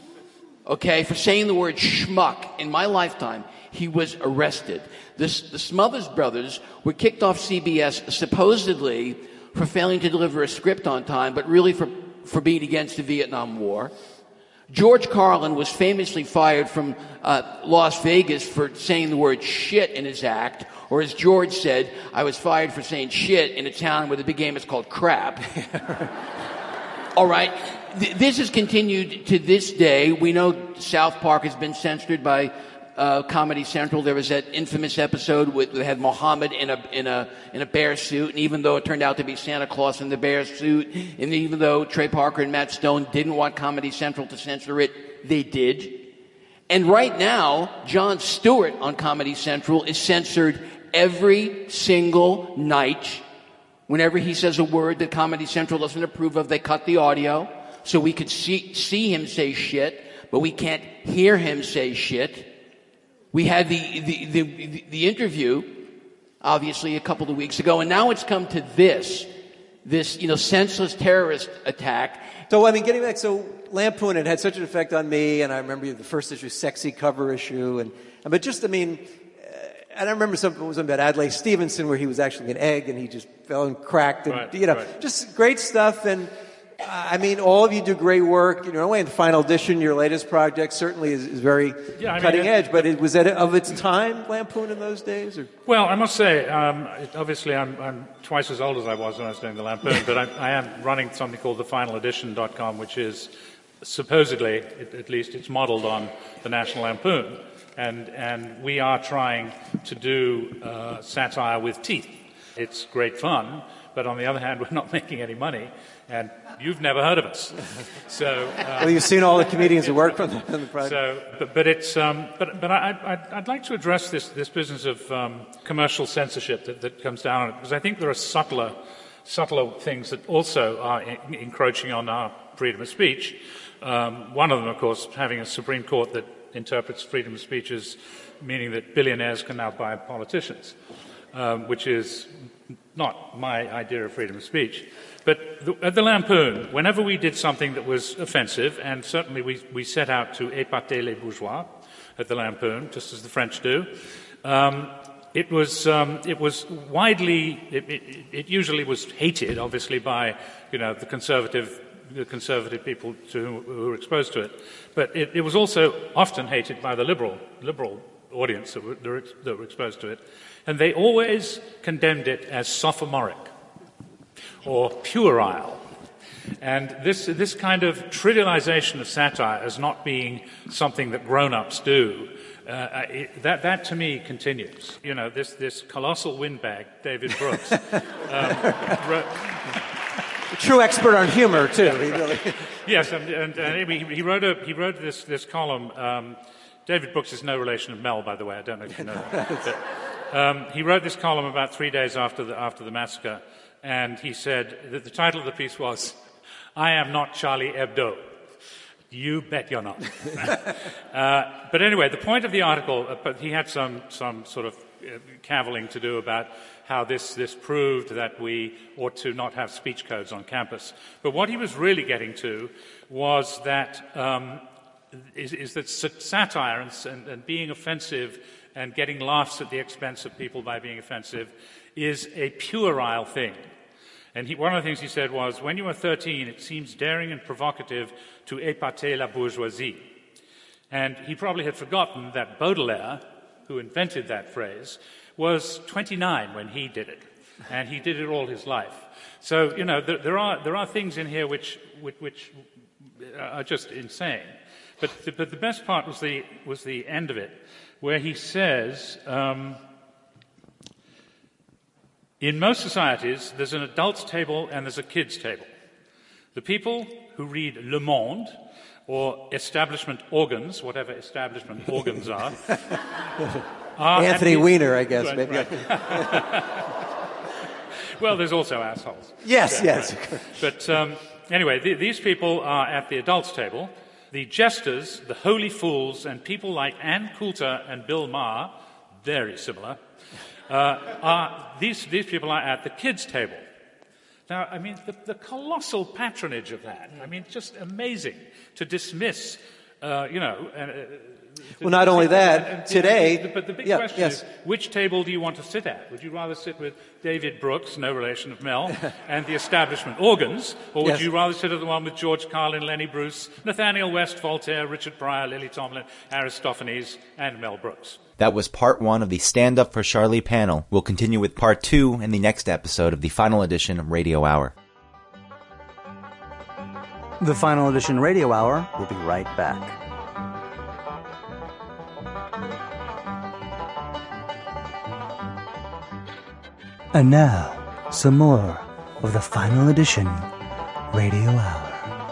Okay, for saying the word schmuck. In my lifetime, he was arrested. This, the Smothers Brothers were kicked off C B S supposedly for failing to deliver a script on time, but really for, for being against the Vietnam War. George Carlin was famously fired from uh, Las Vegas for saying the word shit in his act, or as George said, I was fired for saying shit in a town where the big game is called crap. All right. Th- this has continued to this day. We know South Park has been censored by Uh, Comedy Central. There was that infamous episode with, that had Muhammad in a in a in a bear suit, and even though it turned out to be Santa Claus in the bear suit, and even though Trey Parker and Matt Stone didn't want Comedy Central to censor it, they did. And right now, Jon Stewart on Comedy Central is censored every single night. Whenever he says a word that Comedy Central doesn't approve of, they cut the audio so we could see see him say shit, but we can't hear him say shit. We had the, the, the, the interview, obviously, a couple of weeks ago, and now it's come to this, this, you know, senseless terrorist attack. So, I mean, getting back, so Lampoon, it had such an effect on me, and I remember the first issue, sexy cover issue, and, but just, I mean, uh, and I remember something, something about Adlai Stevenson where he was actually an egg and he just fell and cracked, and, right, you know, right. just great stuff, and I mean, all of you do great work. You know, in Final Edition, your latest project certainly is, is very yeah, I mean, cutting it, edge. But it, was that of its time, Lampoon, in those days? Or? Well, I must say, um, it, obviously, I'm, I'm twice as old as I was when I was doing the Lampoon, but I, I am running something called the final edition dot com, which is supposedly, it, at least, it's modeled on the National Lampoon, and and we are trying to do uh, satire with teeth. It's great fun, but on the other hand, we're not making any money. And you've never heard of us, so. Uh, well, you've seen all the comedians who work for the, the project. So, but, but it's, um, but but I, I'd, I'd like to address this this business of um, commercial censorship that, that comes down on it, because I think there are subtler, subtler things that also are in, encroaching on our freedom of speech. Um, one of them, of course, having a Supreme Court that interprets freedom of speech as meaning that billionaires can now buy politicians, um, which is not my idea of freedom of speech. But the, at the Lampoon, whenever we did something that was offensive, and certainly we, we set out to épater les bourgeois at the Lampoon, just as the French do, um, it was um, it was widely, it, it, it usually was hated, obviously, by you know the conservative the conservative people to whom, who were exposed to it. But it, it was also often hated by the liberal liberal audience that were, that were exposed to it, and they always condemned it as sophomoric or puerile. And this this kind of trivialization of satire as not being something that grown-ups do, uh, it, that that to me continues. You know, this this colossal windbag, David Brooks. um, wrote, a true expert on humor too. He really yes, and, and, and he, he wrote a he wrote this this column. Um, David Brooks is no relation of Mel, by the way. I don't know if you know that. But, Um, he wrote this column about three days after the, after the massacre, and he said that the title of the piece was, "I am not Charlie Hebdo." You bet you're not. uh, but anyway, the point of the article, uh, but he had some, some sort of uh, cavilling to do about how this, this proved that we ought to not have speech codes on campus. But what he was really getting to was that, um, is, is that satire and, and, and being offensive and getting laughs at the expense of people by being offensive is a puerile thing. And he, one of the things he said was, when you are thirteen, it seems daring and provocative to épater la bourgeoisie. And he probably had forgotten that Baudelaire, who invented that phrase, was twenty-nine when he did it. And he did it all his life. So, you know, there, there are there are things in here which, which, which are just insane. But the, but the best part was the, was the end of it, where he says... Um, In most societies, there's an adult's table and there's a kid's table. The people who read Le Monde, or establishment organs, whatever establishment organs are, are Anthony Weiner, I guess. Right, maybe. right. Well, there's also assholes. Yes, yeah, yes. Right. But um, anyway, the, these people are at the adults' table. The jesters, the holy fools, and people like Ann Coulter and Bill Maher, very similar, Uh, are, these, these people are at the kids' table. Now, I mean, the, the colossal patronage of that. I mean, just amazing to dismiss, uh, you know. Uh, well, not only that, and, and, today... And, but the big yeah, question yes. is, which table do you want to sit at? Would you rather sit with David Brooks, no relation of Mel, and the establishment organs, or would Yes. you rather sit at the one with George Carlin, Lenny Bruce, Nathaniel West, Voltaire, Richard Pryor, Lily Tomlin, Aristophanes, and Mel Brooks? That was part one of the Stand Up for Charlie panel. We'll continue with part two in the next episode of the Final Edition Radio Hour. The Final Edition Radio Hour will be right back. And now, some more of the Final Edition Radio Hour.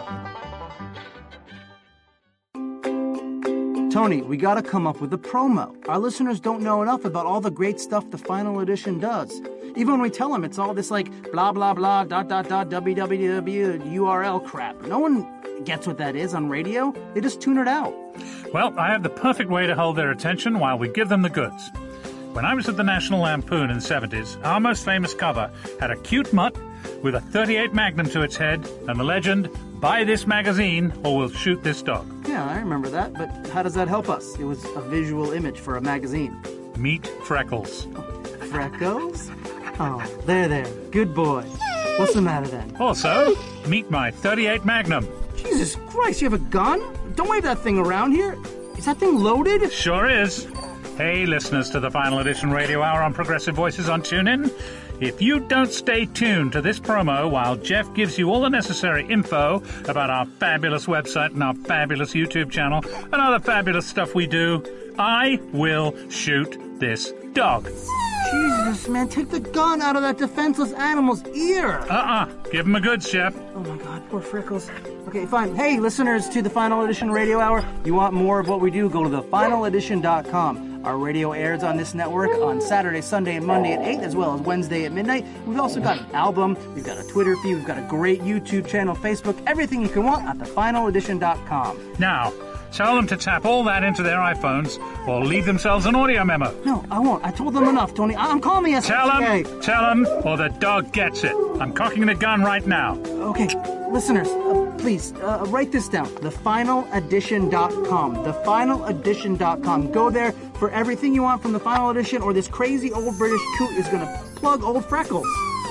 Tony, we gotta come up with a promo. Our listeners don't know enough about all the great stuff the Final Edition does. Even when we tell them it's all this like blah blah blah dot dot dot www U R L crap. No one gets what that is on radio. They just tune it out. Well, I have the perfect way to hold their attention while we give them the goods. When I was at the National Lampoon in the seventies, our most famous cover had a cute mutt with a thirty-eight Magnum to its head and the legend, "Buy this magazine or we'll shoot this dog." Yeah, I remember that, but how does that help us? It was a visual image for a magazine. Meet Freckles. Freckles? Oh, there, there. Good boy. What's the matter then? Also, meet my thirty-eight Magnum. Jesus Christ, you have a gun? Don't wave that thing around here. Is that thing loaded? Sure is. Hey, listeners to the Final Edition Radio Hour on Progressive Voices on TuneIn. If you don't stay tuned to this promo while Jeff gives you all the necessary info about our fabulous website and our fabulous YouTube channel and other fabulous stuff we do, I will shoot this dog. Jesus, man, take the gun out of that defenseless animal's ear. Uh-uh. Give him a goods, Jeff. Oh, my God, poor Freckles. Okay, fine. Hey, listeners to the Final Edition Radio Hour, you want more of what we do, go to the final edition dot com. Our radio airs on this network on Saturday, Sunday, and Monday at eight, as well as Wednesday at midnight. We've also got an album, we've got a Twitter feed, we've got a great YouTube channel, Facebook, everything you can want at the final edition dot com. Now, tell them to tap all that into their iPhones or leave themselves an audio memo. No, I won't. I told them enough, Tony. I'm calling me a... Tell them, okay. tell them, or the dog gets it. I'm cocking the gun right now. Okay, listeners, uh, please, uh, write this down. the final edition dot com. the final edition dot com. Go there for everything you want from the Final Edition, or this crazy old British coot is going to plug old Freckles.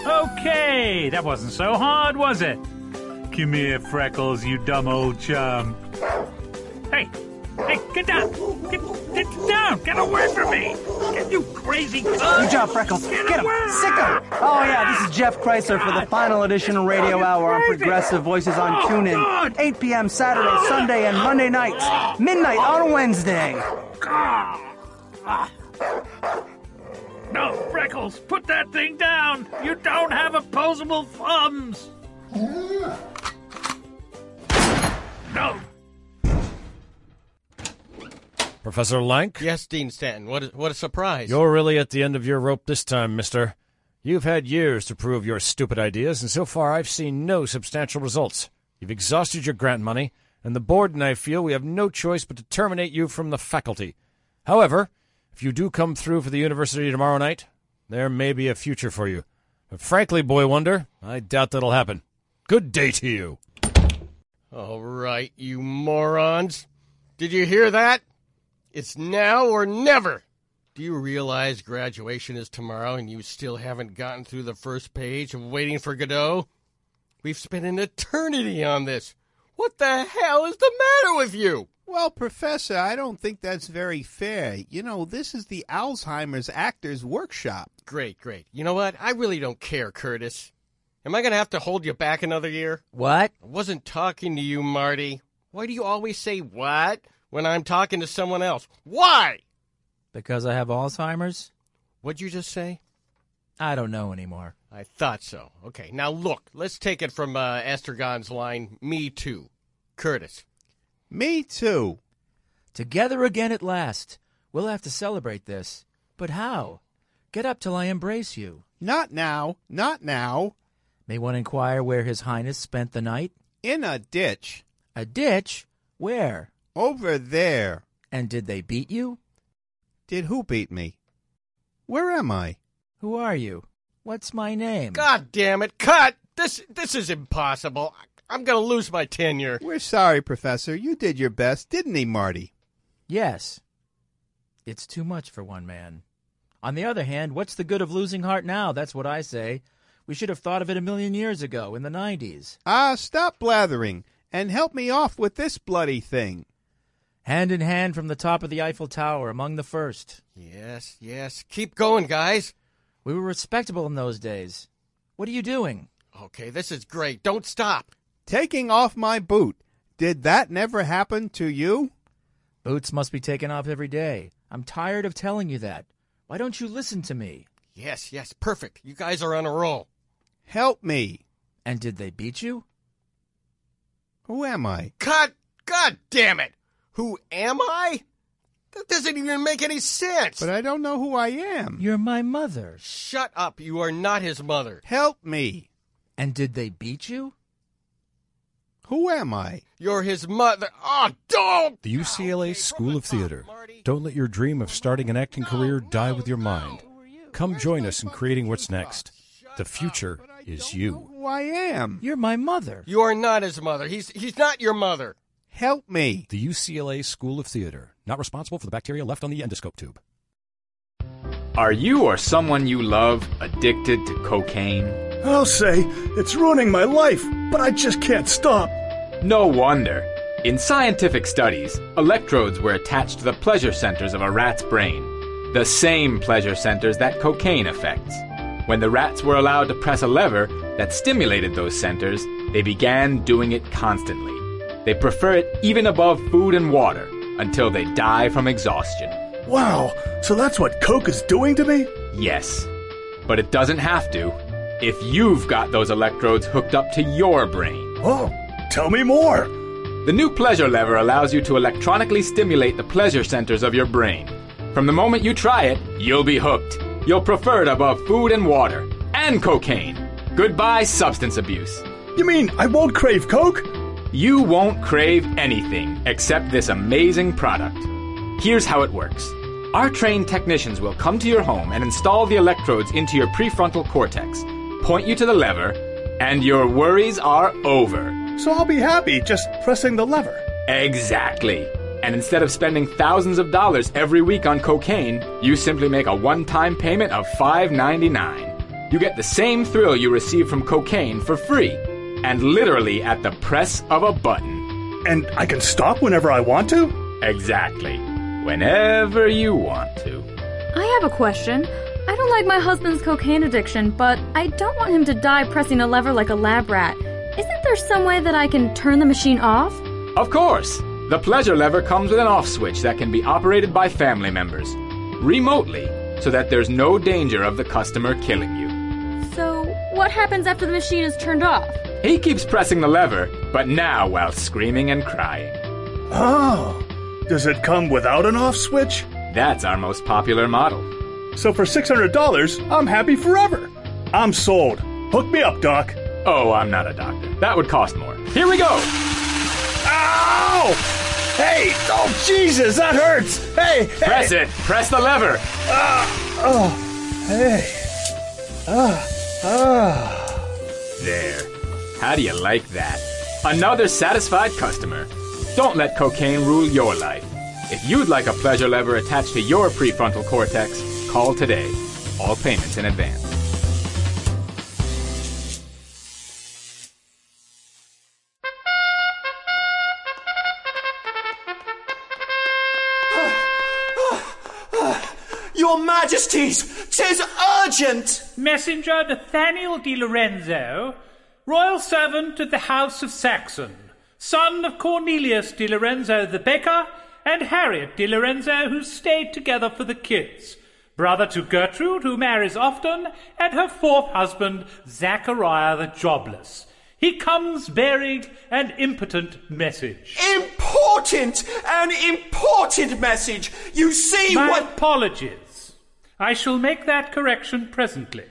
Okay, that wasn't so hard, was it? Come here, Freckles, you dumb old chum. Hey, hey, get down! Get, get down! Get away from me! Get you crazy son! Good job, Freckles. Get, get him! away. Sick him! Oh, yeah, this is Jeff Chrysler for the Final Edition Radio Hour on Progressive Voices on oh, TuneIn. God. eight p.m. Saturday, Sunday, and Monday nights. Midnight on Wednesday. No, Freckles, put that thing down! You don't have opposable thumbs! No! Professor Lank? Yes, Dean Stanton. What a, what a surprise. You're really at the end of your rope this time, mister. You've had years to prove your stupid ideas, and so far I've seen no substantial results. You've exhausted your grant money, and the board and I feel we have no choice but to terminate you from the faculty. However, if you do come through for the university tomorrow night, there may be a future for you. But frankly, Boy Wonder, I doubt that'll happen. Good day to you. All right, you morons. Did you hear that? It's now or never. Do you realize graduation is tomorrow and you still haven't gotten through the first page of Waiting for Godot? We've spent an eternity on this. What the hell is the matter with you? Well, Professor, I don't think that's very fair. You know, this is the Alzheimer's Actors Workshop. Great, great. You know what? I really don't care, Curtis. Am I going to have to hold you back another year? What? I wasn't talking to you, Marty. Why do you always say what when I'm talking to someone else? Why? Because I have Alzheimer's? What'd you just say? I don't know anymore. I thought so. Okay, now look, let's take it from uh, Estergon's line, me too. Curtis. Me too. Together again at last. We'll have to celebrate this. But how? Get up till I embrace you. Not now. Not now. May one inquire where His Highness spent the night? In a ditch. A ditch? Where? Over there. And did they beat you? Did who beat me? Where am I? Who are you? What's my name? God damn it, cut! This this is impossible. I'm going to lose my tenure. We're sorry, Professor. You did your best, didn't he, Marty? Yes. It's too much for one man. On the other hand, what's the good of losing heart now? That's what I say. We should have thought of it a million years ago, in the nineties. Ah, stop blathering, and help me off with this bloody thing. Hand in hand from the top of the Eiffel Tower, among the first. Yes, yes. Keep going, guys. We were respectable in those days. What are you doing? Okay, this is great. Don't stop. Taking off my boot. Did that never happen to you? Boots must be taken off every day. I'm tired of telling you that. Why don't you listen to me? Yes, yes, perfect. You guys are on a roll. Help me. And did they beat you? Who am I? Cut! God damn it! Who am I? That doesn't even make any sense. But I don't know who I am. You're my mother. Shut up. You are not his mother. Help me. And did they beat you? Who am I? You're his mother. Oh, don't! The U C L A School of Theater. Don't let your dream of starting an acting career die with your mind. Come join us in creating what's next. The future is you. Who I am? You're my mother. You are not his mother. He's he's not your mother. Help me. The U C L A School of Theater. Not responsible for the bacteria left on the endoscope tube. Are you or someone you love addicted to cocaine? I'll say it's ruining my life, but I just can't stop. No wonder. In scientific studies, electrodes were attached to the pleasure centers of a rat's brain, the same pleasure centers that cocaine affects. When the rats were allowed to press a lever that stimulated those centers, they began doing it constantly. They prefer it even above food and water until they die from exhaustion. Wow, so that's what Coke is doing to me? Yes, but it doesn't have to if you've got those electrodes hooked up to your brain. Oh, tell me more. The new pleasure lever allows you to electronically stimulate the pleasure centers of your brain. From the moment you try it, you'll be hooked. You'll prefer it above food and water and cocaine. Goodbye substance abuse. You mean I won't crave Coke? You won't crave anything except this amazing product. Here's how it works. Our trained technicians will come to your home and install the electrodes into your prefrontal cortex, point you to the lever, and your worries are over. So I'll be happy just pressing the lever. Exactly. And instead of spending thousands of dollars every week on cocaine, you simply make a one-time payment of five dollars and ninety-nine cents. You get the same thrill you receive from cocaine for free, and literally at the press of a button. And I can stop whenever I want to? Exactly. Whenever you want to. I have a question. I don't like my husband's cocaine addiction, but I don't want him to die pressing a lever like a lab rat. Isn't there some way that I can turn the machine off? Of course. The pleasure lever comes with an off switch that can be operated by family members, remotely, so that there's no danger of the customer killing you. So, what happens after the machine is turned off? He keeps pressing the lever, but now while screaming and crying. Oh, Does it come without an off switch? That's our most popular model. So for six hundred dollars, I'm happy forever. I'm sold. Hook me up, Doc. Oh, I'm not a doctor. That would cost more. Here we go! Ow! Hey! Oh, Jesus, that hurts! Hey! hey. Press it! Press the lever! Uh, oh, hey. Ah, ah. There. How do you like that? Another satisfied customer. Don't let cocaine rule your life. If you'd like a pleasure lever attached to your prefrontal cortex, call today. All payments in advance. Your Majesties, 'tis urgent! Messenger Nathaniel de Lorenzo, royal servant of the House of Saxon, son of Cornelius de Lorenzo the baker, and Harriet de Lorenzo, who stayed together for the kids, brother to Gertrude, who marries often, and her fourth husband, Zachariah the jobless. He comes bearing an impotent message. Important! An important message! You see My what... apologies. I shall make that correction presently.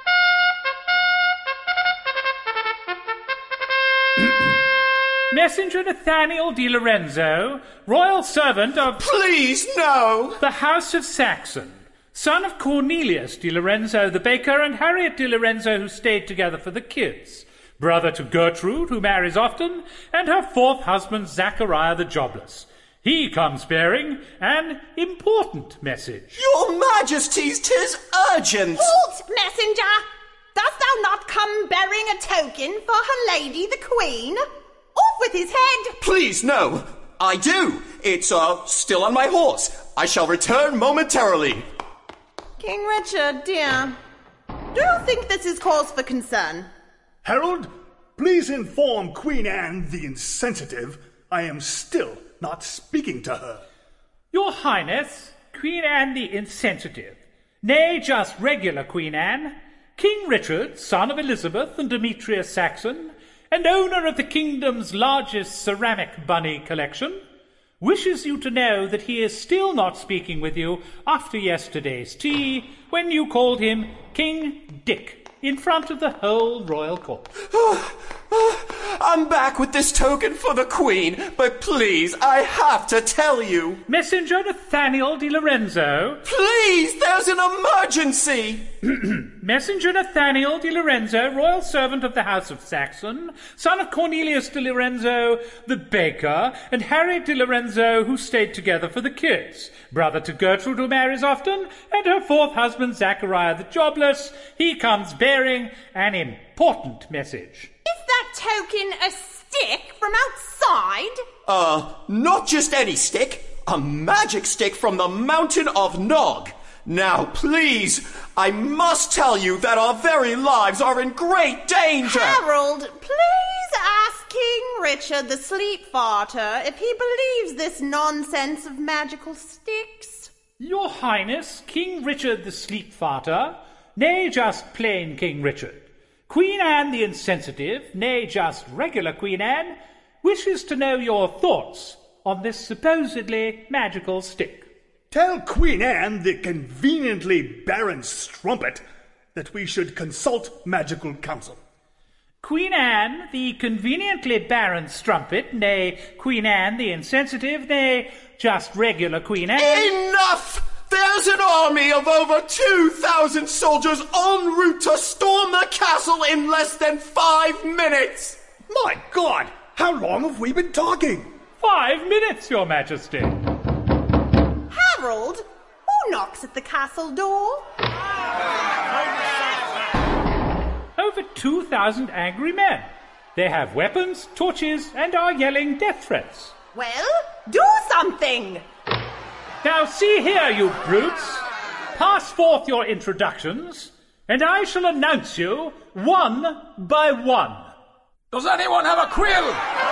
Messenger Nathaniel de Lorenzo, royal servant of... Please, no! The House of Saxon, son of Cornelius de Lorenzo the baker, and Harriet de Lorenzo, who stayed together for the kids, brother to Gertrude, who marries often, and her fourth husband, Zachariah the jobless. He comes bearing an important message. Your Majesties, 'tis urgent! Halt, messenger! Dost thou not come bearing a token for her lady the Queen? Off with his head! Please, no. I do. It's, uh, still on my horse. I shall return momentarily. King Richard, dear, do you think this is cause for concern? Harold, please inform Queen Anne the insensitive I am still not speaking to her. Your Highness, Queen Anne the insensitive, nay, just regular Queen Anne, King Richard, son of Elizabeth and Demetrius Saxon, and owner of the kingdom's largest ceramic bunny collection, wishes you to know that he is still not speaking with you after yesterday's tea, when you called him King Dick, in front of the whole royal court. I'm back with this token for the Queen, but please, I have to tell you. Messenger Nathaniel de Lorenzo. Please, there's an emergency. Messenger Nathaniel de Lorenzo, royal servant of the House of Saxon, son of Cornelius de Lorenzo the baker, and Harriet de Lorenzo, who stayed together for the kids, brother to Gertrude, who marries often, and her fourth husband, Zachariah the jobless. He comes bearing an important message. Is that token a stick from outside? Uh, not just any stick. A magic stick from the mountain of Nog. Now, please, I must tell you that our very lives are in great danger. Harold, please ask King Richard the Sleep Farter if he believes this nonsense of magical sticks. Your Highness, King Richard the Sleep Farter, nay, just plain King Richard, Queen Anne the insensitive, nay, just regular Queen Anne, wishes to know your thoughts on this supposedly magical stick. Tell Queen Anne the conveniently barren strumpet that we should consult magical counsel. Queen Anne the conveniently barren strumpet, nay, Queen Anne the insensitive, nay, just regular Queen Anne... Enough! There's an army of over two thousand soldiers en route to storm the castle in less than five minutes! My God! How long have we been talking? Five minutes, Your Majesty. Harold, who knocks at the castle door? Over two thousand angry men. They have weapons, torches, and are yelling death threats. Well, do something! Now see here, you brutes. Pass forth your introductions, and I shall announce you one by one. Does anyone have a quill?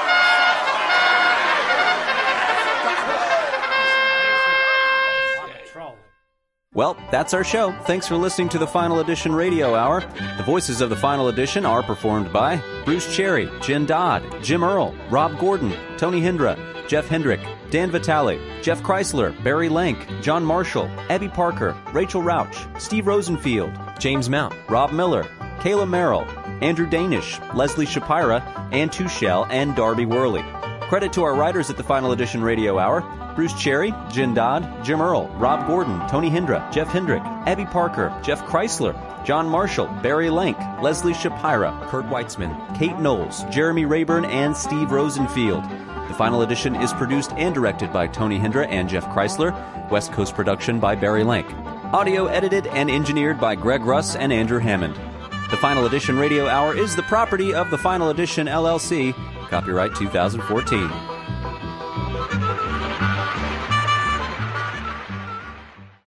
Well, that's our show. Thanks for listening to the Final Edition Radio Hour. The voices of the Final Edition are performed by Bruce Cherry, Jen Dodd, Jim Earl, Rob Gordon, Tony Hindra, Jeff Hendrick, Dan Vitale, Jeff Chrysler, Barry Lank, John Marshall, Abby Parker, Rachel Rauch, Steve Rosenfield, James Mount, Rob Miller, Kayla Merrill, Andrew Danish, Leslie Shapira, Ann Tuchel, and Darby Worley. Credit to our writers at the Final Edition Radio Hour: Bruce Cherry, Jen Dodd, Jim Earl, Rob Gordon, Tony Hindra, Jeff Hendrick, Abby Parker, Jeff Chrysler, John Marshall, Barry Lank, Leslie Shapira, Kurt Weitzman, Kate Knowles, Jeremy Rayburn, and Steve Rosenfield. The Final Edition is produced and directed by Tony Hindra and Jeff Chrysler. West Coast production by Barry Lank. Audio edited and engineered by Greg Russ and Andrew Hammond. The Final Edition Radio Hour is the property of the Final Edition L L C. Copyright two thousand fourteen.